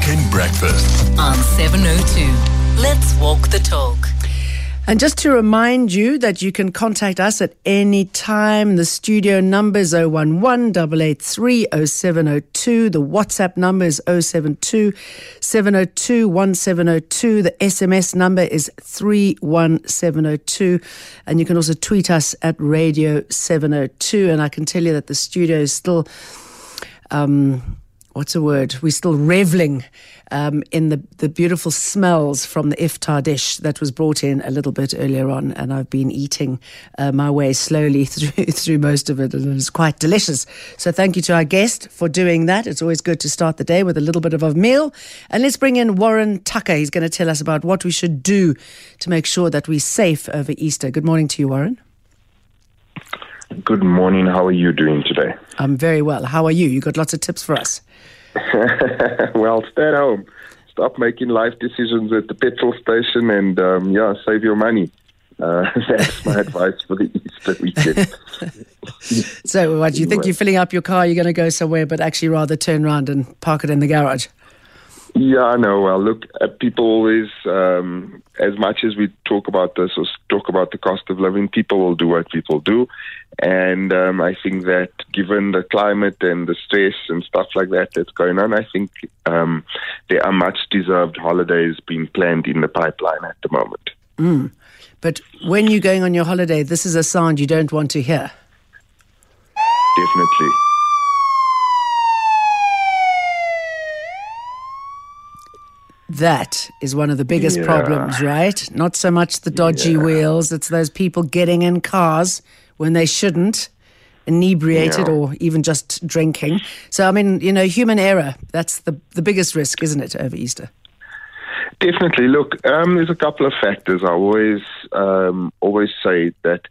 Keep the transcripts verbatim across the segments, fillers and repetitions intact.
Weekend Breakfast on seven oh two. Let's walk the talk. And just to remind you that you can contact us at any time. The studio number is oh one one, eight eight three, oh seven oh two. The WhatsApp number is oh seven two, seven oh two, one seven oh two. The S M S number is three one seven oh two. And you can also tweet us at Radio seven oh two. And I can tell you that the studio is still... Um, what's a word? We're still reveling um, in the, the beautiful smells from the iftar dish that was brought in a little bit earlier on, and I've been eating uh, my way slowly through through most of it, and it's quite delicious. So thank you to our guest for doing that. It's always good to start the day with a little bit of a meal. And let's bring in Warren Tucker. He's going to tell us about what we should do to make sure that we're safe over Easter. Good morning to you, Warren. Good morning. How are you doing today? I'm very well. How are you? You got lots of tips for us. Well, stay at home. Stop making life decisions at the petrol station and, um, yeah, save your money. Uh, that's my advice for the Easter weekend. So what, do you think you're filling up your car, you're going to go somewhere, but actually rather turn around and park it in the garage? Yeah, I know. Well, look, uh, people always, um, as much as we talk about this or talk about the cost of living, people will do what people do. And um, I think that given the climate and the stress and stuff like that that's going on, I think um, there are much deserved holidays being planned in the pipeline at the moment. Mm. But when you're going on your holiday, this is a sound you don't want to hear. Definitely. That is one of the biggest yeah. problems, right? Not so much the dodgy yeah. wheels, it's those people getting in cars when they shouldn't, inebriated yeah. or even just drinking. So, I mean, you know, human error, that's the, the biggest risk, isn't it, over Easter? Definitely. Look, um, there's a couple of factors. I always um, always say that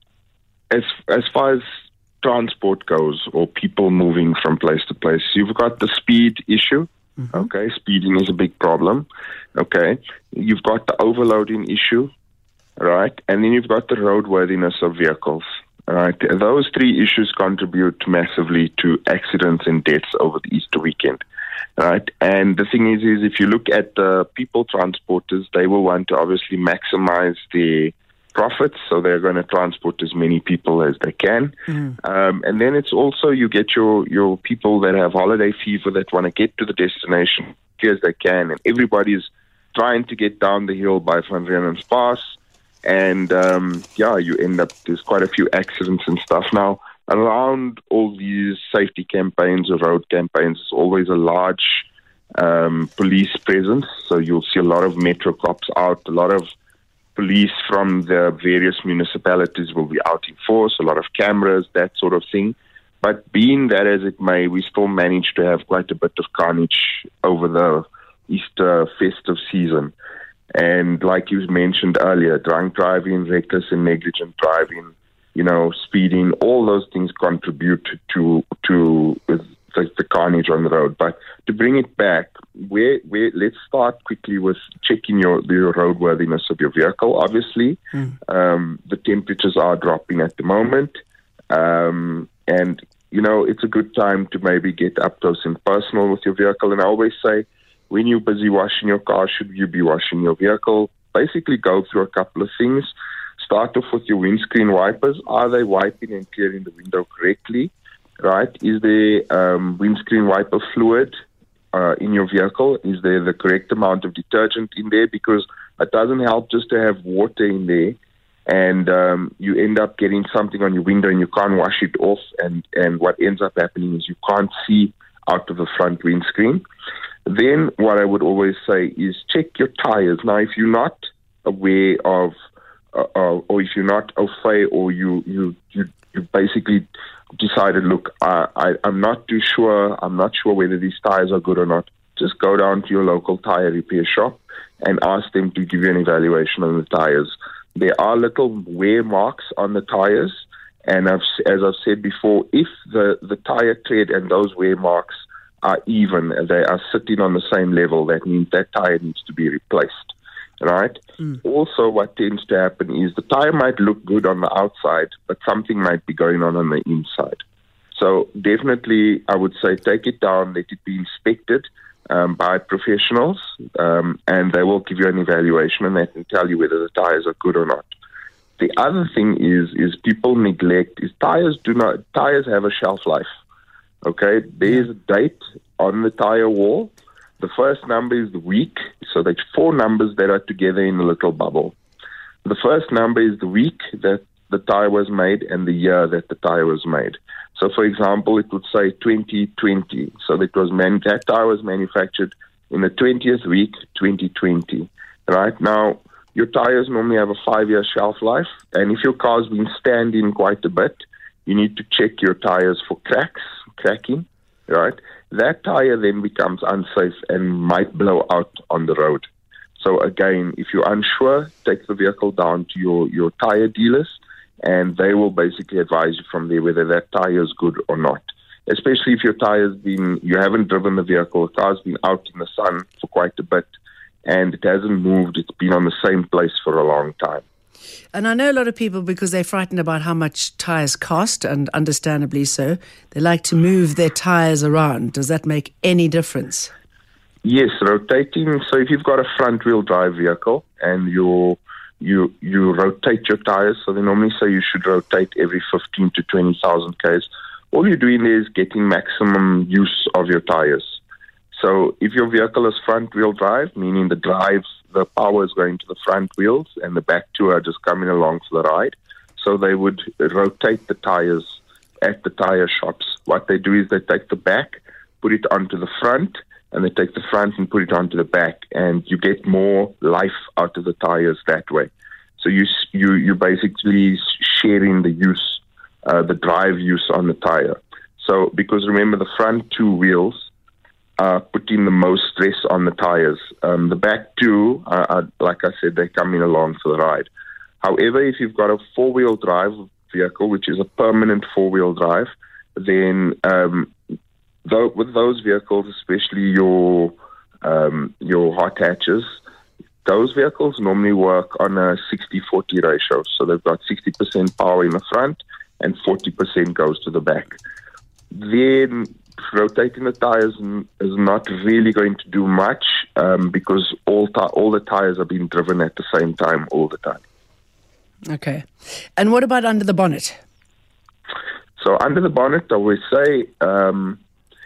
as as far as transport goes or people moving from place to place, you've got the speed issue. Mm-hmm. Okay, speeding is a big problem. Okay, you've got the overloading issue, right? And then you've got the roadworthiness of vehicles, right? Those three issues contribute massively to accidents and deaths over the Easter weekend, right? And the thing is, is if you look at the people transporters, they will want to obviously maximize their profits, so they're going to transport as many people as they can. Mm. Um, and then it's also, you get your, your people that have holiday fever that want to get to the destination as they can, and everybody's trying to get down the hill by Van Riemen's Pass. And um, yeah, you end up, there's quite a few accidents and stuff. Now, around all these safety campaigns or road campaigns, there's always a large um, police presence. So you'll see a lot of metro cops out, a lot of police from the various municipalities will be out in force, a lot of cameras, that sort of thing. But being that as it may, we still managed to have quite a bit of carnage over the Easter festive season. And like you mentioned earlier, drunk driving, reckless and negligent driving, you know, speeding, all those things contribute to to the, the carnage on the road. But to bring it back, where, where, let's start quickly with checking your, your roadworthiness of your vehicle. Obviously, mm. um, the temperatures are dropping at the moment. Um, and, you know, it's a good time to maybe get up close and personal with your vehicle. And I always say, when you're busy washing your car, should you be washing your vehicle? Basically go through a couple of things. Start off with your windscreen wipers. Are they wiping and clearing the window correctly? Right? Is there um, windscreen wiper fluid uh, in your vehicle? Is there the correct amount of detergent in there? Because it doesn't help just to have water in there and um, you end up getting something on your window and you can't wash it off. And, and what ends up happening is you can't see out of the front windscreen. Then what I would always say is check your tires. Now, if you're not aware of, uh, uh, or if you're not au fait, or you, you, you, you basically decided, look, uh, I, I'm not too sure, I'm not sure whether these tires are good or not, just go down to your local tire repair shop and ask them to give you an evaluation on the tires. There are little wear marks on the tires, and I've, as I've said before, if the, the tire tread and those wear marks are even, they are sitting on the same level, that means that tire needs to be replaced, right? Mm. Also, what tends to happen is the tire might look good on the outside, but something might be going on on the inside. So definitely, I would say take it down, let it be inspected, um, by professionals, um, and they will give you an evaluation and they can tell you whether the tires are good or not. The other thing is is people neglect is tires do not tires have a shelf life. Okay, there's a date on the tire wall. The first number is the week, so there's four numbers that are together in a little bubble. The first number is the week that the tire was made and the year that the tire was made. So, for example, it would say twenty twenty. So it was man- that tire was manufactured in the twentieth week, twenty twenty. Right now, your tires normally have a five-year shelf life, and if your car's been standing quite a bit, you need to check your tires for cracks, cracking, right? That tire then becomes unsafe and might blow out on the road. So again, if you're unsure, take the vehicle down to your, your tire dealers, and they will basically advise you from there whether that tire is good or not. Especially if your tire's been, you haven't driven the vehicle, the car's been out in the sun for quite a bit, and it hasn't moved, it's been on the same place for a long time. And I know a lot of people, because they're frightened about how much tyres cost, and understandably so, they like to move their tyres around. Does that make any difference? Yes, rotating. So if you've got a front-wheel drive vehicle and you you you rotate your tyres, so they normally say you should rotate every fifteen to twenty thousand k's. All you're doing there is getting maximum use of your tyres. So if your vehicle is front-wheel drive, meaning the drive, the power is going to the front wheels and the back two are just coming along for the ride, so they would rotate the tyres at the tyre shops. What they do is they take the back, put it onto the front, and they take the front and put it onto the back, and you get more life out of the tyres that way. So you you you basically sharing the use, uh, the drive use on the tyre. So because remember, the front two wheels are putting the most stress on the tyres. Um, the back two, are, are, like I said, they're coming along for the ride. However, if you've got a four-wheel drive vehicle, which is a permanent four-wheel drive, then um, though, with those vehicles, especially your um, your hot hatches, those vehicles normally work on a sixty forty ratio. So they've got sixty percent power in the front and forty percent goes to the back. Then rotating the tires is not really going to do much um, because all ti- all the tires are being driven at the same time all the time. Okay. And what about under the bonnet? So under the bonnet, I always say um,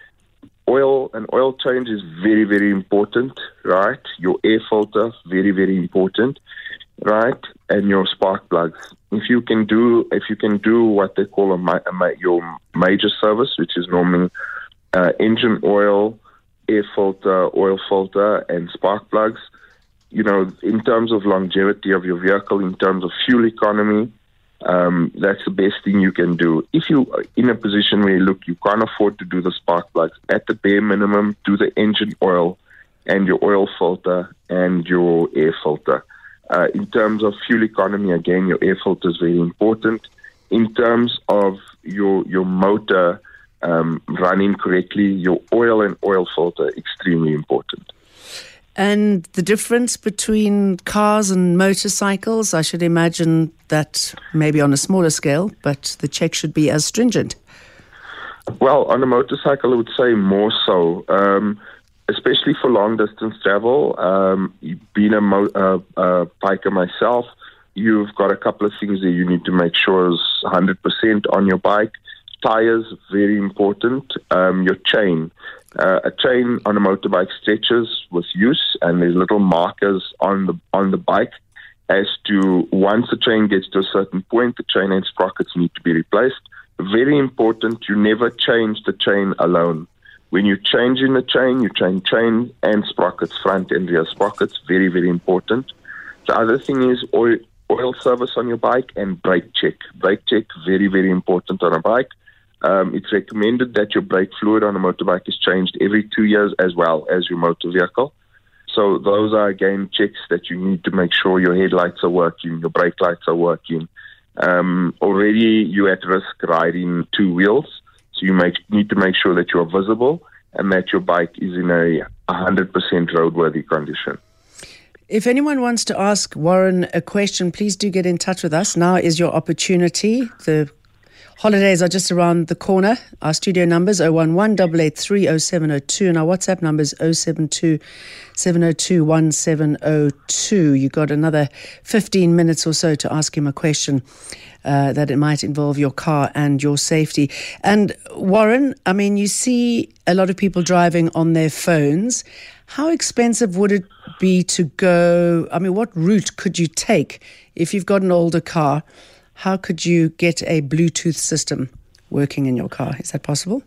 oil and oil change is very, very important, right? Your air filter, very, very important, right? And your spark plugs. If you can do, if you can do what they call a, ma- a ma- your major service, which is normally uh, engine oil, air filter, oil filter, and spark plugs. You know, in terms of longevity of your vehicle, in terms of fuel economy, um, that's the best thing you can do. If you're in a position where, look, you can't afford to do the spark plugs, at the bare minimum, do the engine oil and your oil filter and your air filter. Uh, in terms of fuel economy, again, your air filter is very important. In terms of your your motor um, running correctly, your oil and oil filter, extremely important. And the difference between cars and motorcycles, I should imagine that maybe on a smaller scale, but the check should be as stringent. Well, on a motorcycle, I would say more so, um, especially for long-distance travel. Um, being a mo- uh, uh, biker myself, you've got a couple of things that you need to make sure is one hundred percent on your bike. Tires, very important. Um, your chain. Uh, a chain on a motorbike stretches with use, and there's little markers on the on the bike as to once the chain gets to a certain point, the chain and sprockets need to be replaced. Very important, you never change the chain alone. When you're changing the chain, you change chain and sprockets, front and rear sprockets, very, very important. The other thing is oil, oil service on your bike and brake check. Brake check, very, very important on a bike. Um, it's recommended that your brake fluid on a motorbike is changed every two years as well as your motor vehicle. So those are, again, checks that you need to make sure your headlights are working, your brake lights are working. Um, already you're at risk riding two wheels, so you make, need to make sure that you are visible and that your bike is in a one hundred percent roadworthy condition. If anyone wants to ask Warren a question, please do get in touch with us. Now is your opportunity. The Holidays are just around the corner. Our studio numbers oh one one, eight eight three, oh seven oh two and our WhatsApp numbers oh seven two, seven oh two, one seven oh two. You got another fifteen minutes or so to ask him a question uh, that it might involve your car and your safety. And Warren, I mean, you see a lot of people driving on their phones. How expensive would it be to go? I mean, what route could you take if you've got an older car? How could you get a Bluetooth system working in your car? Is that possible?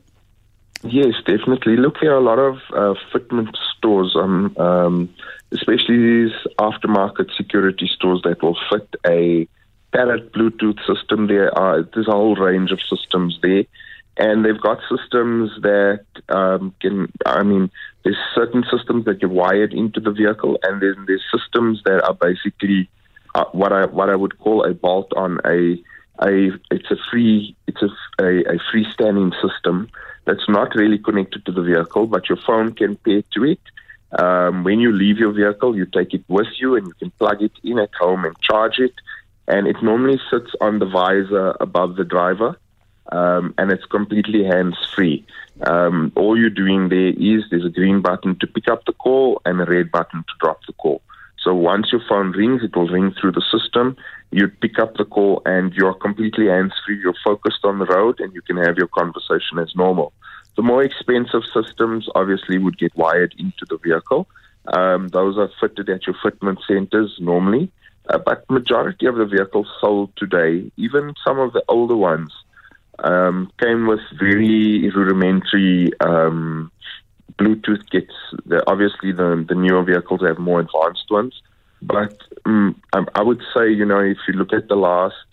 Yes, definitely. Look, there are a lot of uh, fitment stores, um, um, especially these aftermarket security stores that will fit a Parrot Bluetooth system. There are there's a whole range of systems there, and they've got systems that um, can. I mean, there's certain systems that get wired into the vehicle, and then there's systems that are basically Uh, what I what I would call a bolt on a a it's a free it's a, a a freestanding system that's not really connected to the vehicle, but your phone can pair to it. Um, when you leave your vehicle, you take it with you, and you can plug it in at home and charge it. And it normally sits on the visor above the driver, um, and it's completely hands-free. Um, all you're doing there is there's a green button to pick up the call and a red button to drop the call. So once your phone rings, it will ring through the system. You pick up the call and you're completely hands-free. You're focused on the road and you can have your conversation as normal. The more expensive systems obviously would get wired into the vehicle. Um, those are fitted at your fitment centers normally. Uh, but majority of the vehicles sold today, even some of the older ones, um, came with very rudimentary um Bluetooth kits. The, obviously, the the newer vehicles have more advanced ones. But um, I, I would say, you know, if you look at the last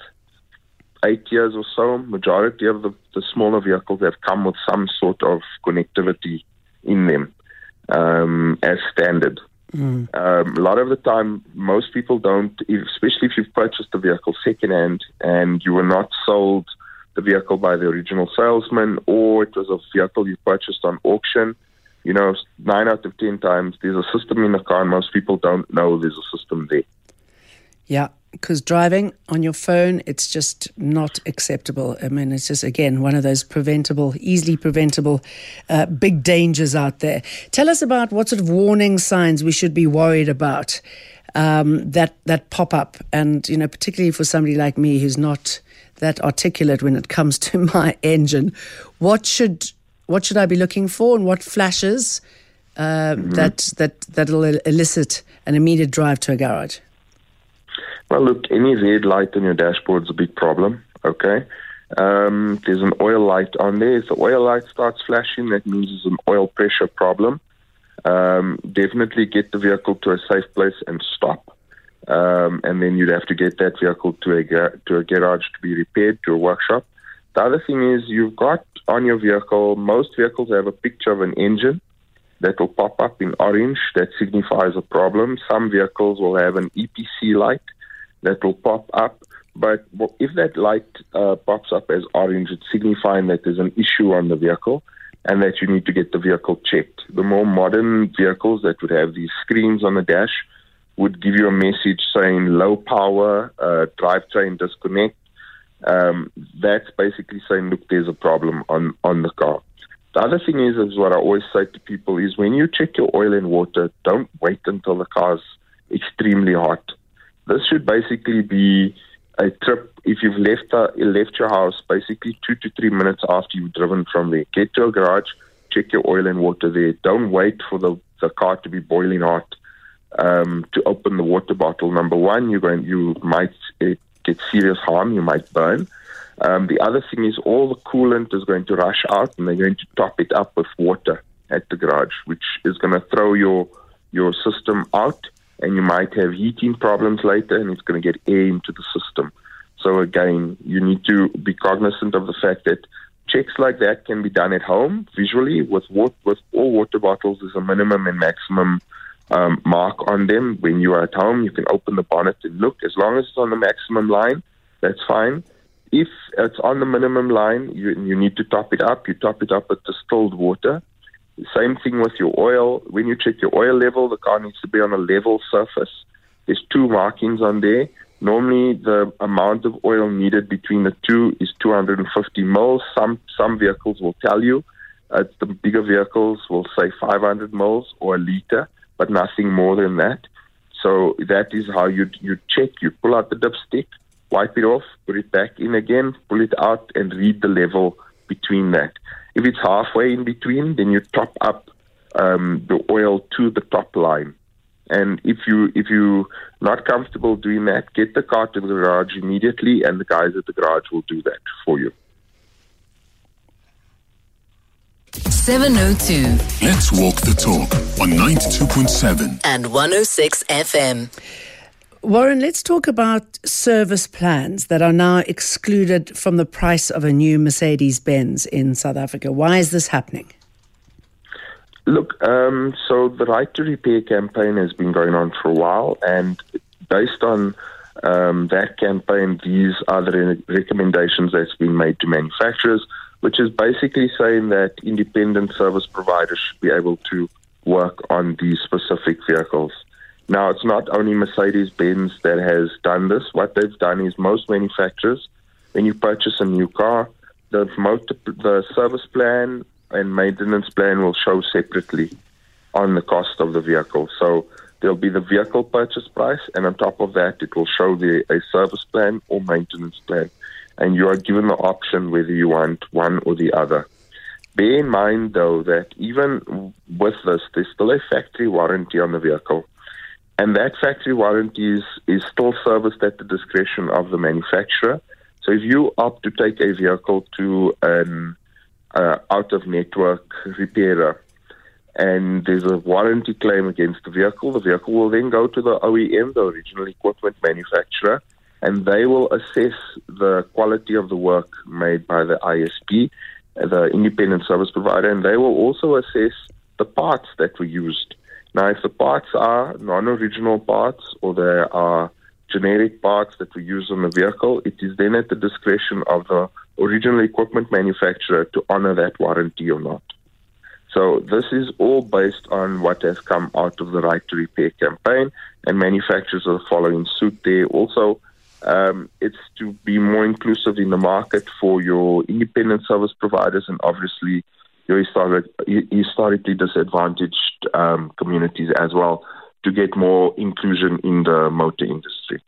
eight years or so, majority of the, the smaller vehicles have come with some sort of connectivity in them um, as standard. Mm. Um, a lot of the time, most people don't, especially if you've purchased the vehicle secondhand and you were not sold the vehicle by the original salesman, or it was a vehicle you purchased on auction. You know, nine out of ten times there's a system in the car and most people don't know there's a system there. Yeah, because driving on your phone, it's just not acceptable. I mean, it's just, again, one of those preventable, easily preventable uh, big dangers out there. Tell us about what sort of warning signs we should be worried about um, that, that pop up. And, you know, particularly for somebody like me who's not that articulate when it comes to my engine, what should... What should I be looking for, and what flashes uh, mm-hmm. that that that'll elicit an immediate drive to a garage? Well, look, any red light on your dashboard is a big problem. Okay, um, there's an oil light on there. If the oil light starts flashing, that means it's an oil pressure problem. Um, definitely get the vehicle to a safe place and stop, um, and then you'd have to get that vehicle to a gar- to a garage to be repaired, to a workshop. The other thing is you've got on your vehicle, most vehicles have a picture of an engine that will pop up in orange. That signifies a problem. Some vehicles will have an E P C light that will pop up. But if that light uh, pops up as orange, it's signifying that there's an issue on the vehicle and that you need to get the vehicle checked. The more modern vehicles that would have these screens on the dash would give you a message saying low power, uh, drivetrain disconnect. Um, that's basically saying, look, there's a problem on, on the car. The other thing is, is what I always say to people is when you check your oil and water, don't wait until the car's extremely hot. This should basically be a trip. If you've left uh, left your house, basically two to three minutes after you've driven from there, get to a garage, check your oil and water there. Don't wait for the, the car to be boiling hot um, to open the water bottle. Number one, you're going, you might uh, get serious harm. You might burn. Um, the other thing is all the coolant is going to rush out, and they're going to top it up with water at the garage, which is going to throw your your system out, and you might have heating problems later, and it's going to get air into the system. So again, you need to be cognizant of the fact that checks like that can be done at home visually. With water, with all water bottles, there's a minimum and maximum um, mark on them. When you are at home, you can open the bonnet and look. As long as it's on the maximum line, that's fine. If it's on the minimum line, you, you need to top it up. You top it up with distilled water. Same thing with your oil. When you check your oil level, the car needs to be on a level surface. There's two markings on there. Normally, the amount of oil needed between the two is two hundred fifty mils. Some some vehicles will tell you. Uh, the bigger vehicles will say five hundred mils or a liter, but nothing more than that. So that is how you you check. You pull out the dipstick, wipe it off, put it back in again, pull it out, and read the level between that. If it's halfway in between, then you top up um, the oil to the top line. And if you if you're not comfortable doing that, get the car to the garage immediately, and the guys at the garage will do that for you. seven oh two. Let's walk the talk on ninety-two point seven and one oh six F M. Warren, let's talk about service plans that are now excluded from the price of a new Mercedes-Benz in South Africa. Why is this happening? Look, um, so the Right to Repair campaign has been going on for a while, and based on um, that campaign, these are the re- recommendations that's been made to manufacturers, which is basically saying that independent service providers should be able to work on these specific vehicles. Now, it's not only Mercedes-Benz that has done this. What they've done is most manufacturers, when you purchase a new car, the, multi- the service plan and maintenance plan will show separately on the cost of the vehicle. So there'll be the vehicle purchase price, and on top of that, it will show the a service plan or maintenance plan. And you are given the option whether you want one or the other. Bear in mind, though, that even with this, there's still a factory warranty on the vehicle. And that factory warranty is, is still serviced at the discretion of the manufacturer. So if you opt to take a vehicle to an uh, out-of-network repairer and there's a warranty claim against the vehicle, the vehicle will then go to the O E M, the original equipment manufacturer, and they will assess the quality of the work made by the I S P, the independent service provider, and they will also assess the parts that were used. Now, if the parts are non-original parts or there are generic parts that were used on the vehicle, it is then at the discretion of the original equipment manufacturer to honor that warranty or not. So this is all based on what has come out of the Right to Repair campaign, and manufacturers are following suit there. Also, um, it's to be more inclusive in the market for your independent service providers and obviously your historic, historically disadvantaged um, communities as well, to get more inclusion in the motor industry.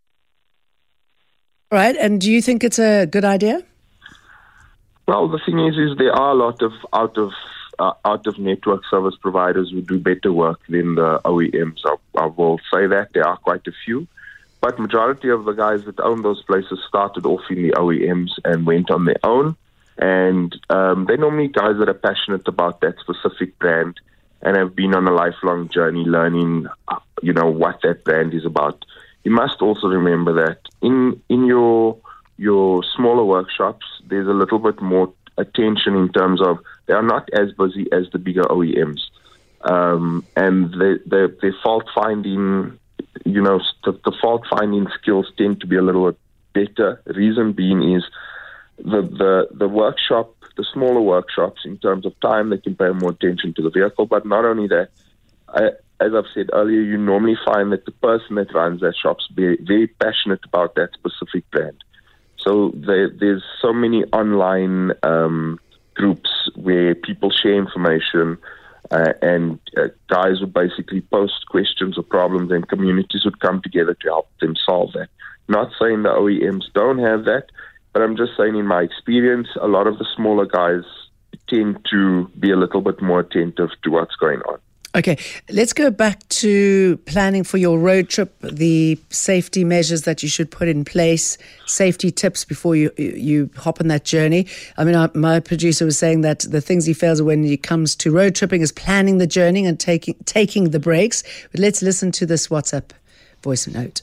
Right, and do you think it's a good idea? Well, the thing is, is there are a lot of out of uh, out of network service providers who do better work than the O E Ms. I, I will say that there are quite a few, but majority of the guys that own those places started off in the O E Ms and went on their own. And um, they're normally guys that are passionate about that specific brand and have been on a lifelong journey learning, you know, what that brand is about. You must also remember that in in your your smaller workshops, there's a little bit more attention in terms of they are not as busy as the bigger O E Ms. Um, and the, the, the fault finding, you know, the, the fault finding skills tend to be a little bit better. Reason being is The, the the workshop, the smaller workshops, in terms of time, they can pay more attention to the vehicle. But not only that, I, as I've said earlier, you normally find that the person that runs that shop's very, very passionate about that specific brand. So there, there's so many online um, groups where people share information, uh, and uh, guys would basically post questions or problems, and communities would come together to help them solve that. Not saying the O E Ms don't have that, but I'm just saying in my experience, a lot of the smaller guys tend to be a little bit more attentive to what's going on. Okay, let's go back to planning for your road trip, the safety measures that you should put in place, safety tips before you you hop on that journey. I mean, our, my producer was saying that the things he fails when it comes to road tripping is planning the journey and taking taking the breaks. But let's listen to this WhatsApp voice note.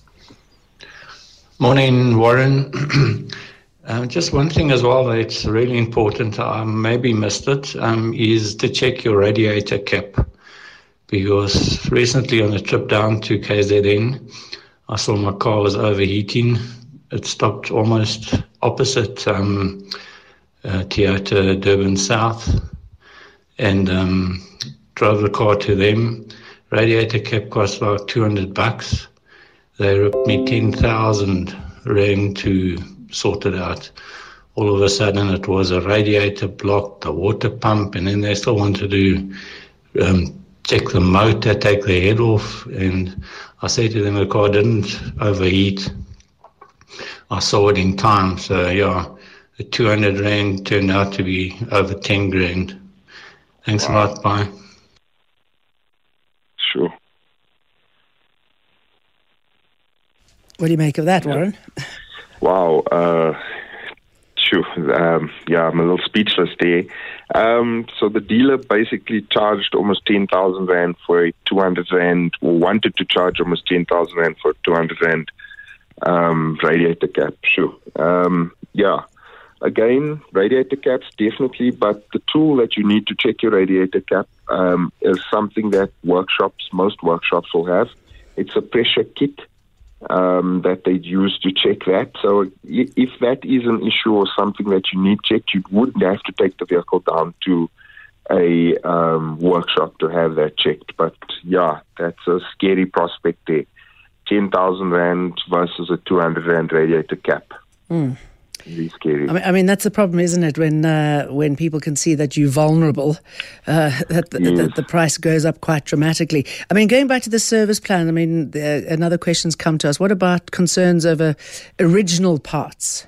Morning, Warren. Um, just one thing as well that's really important, I maybe missed it, um, is to check your radiator cap. Because recently on a trip down to K Z N, I saw my car was overheating. It stopped almost opposite um, uh, Toyota Durban South, and um, drove the car to them. Radiator cap cost about two hundred bucks. They ripped me ten thousand rand to sort it out. All of a sudden it was a radiator blocked, the water pump, and then they still wanted to um, check the motor, take the head off. And I said to them, the car didn't overheat. I saw it in time. So yeah, the two hundred rand turned out to be over ten grand. Thanks wow. a lot. Bye. Sure. What do you make of that, Warren? Wow. Uh, sure. Um, yeah, I'm a little speechless there. Um, so the dealer basically charged almost ten thousand rand for a two hundred rand, or wanted to charge almost ten thousand rand for a two hundred rand um, radiator cap. Sure. Um, yeah. Again, radiator caps, definitely, but the tool that you need to check your radiator cap um, is something that workshops, most workshops will have. It's a pressure kit. Um, that they'd use to check that. So if that is an issue or something that you need checked, you would have to take the vehicle down to a um, workshop to have that checked. But yeah, that's a scary prospect there. ten thousand rand versus a two hundred rand radiator cap. Mm. Really scary. I mean, I mean, that's the problem, isn't it? When uh, when people can see that you're vulnerable, uh, that, the, yes. that the price goes up quite dramatically. I mean, going back to the service plan, I mean, the, another question's come to us. What about concerns over original parts?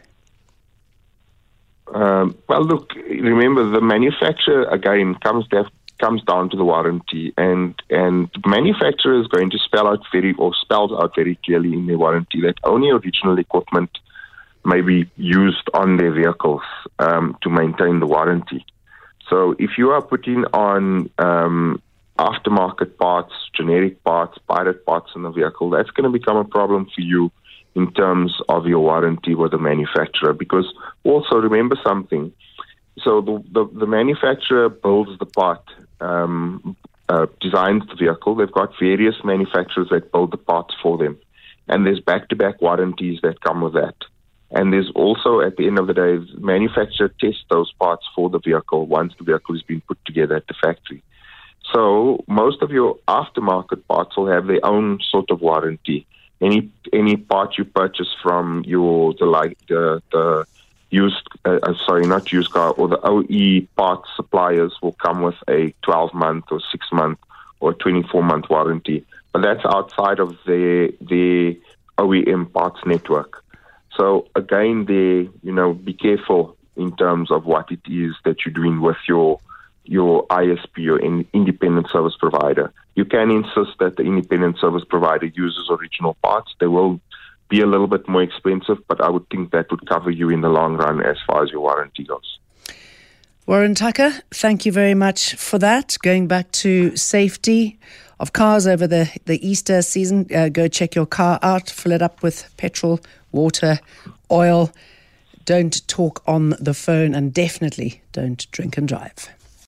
Um, well, look, remember, the manufacturer, again, comes down, comes down to the warranty, and, and the manufacturer is going to spell out very, or spells out very clearly in their warranty that only original equipment may be used on their vehicles um, to maintain the warranty. So if you are putting on um, aftermarket parts, generic parts, pirate parts in the vehicle, that's going to become a problem for you in terms of your warranty with the manufacturer. Because also remember something, so the, the, the manufacturer builds the part, um, uh, designs the vehicle. They've got various manufacturers that build the parts for them. And there's back-to-back warranties that come with that. And there's also, at the end of the day, the manufacturer tests those parts for the vehicle once the vehicle has been put together at the factory. So most of your aftermarket parts will have their own sort of warranty. Any any part you purchase from your the like the the used uh, sorry not used car or the O E parts suppliers will come with a twelve month or six month or twenty-four month warranty. But that's outside of the the O E M parts network. So again, there, you know, be careful in terms of what it is that you're doing with your your I S P or in independent service provider. You can insist that the independent service provider uses original parts. They will be a little bit more expensive, but I would think that would cover you in the long run as far as your warranty goes. Warren Tucker, thank you very much for that. Going back to safety of cars over the, the Easter season, uh, go check your car out, fill it up with petrol, water, oil. Don't talk on the phone, and definitely don't drink and drive.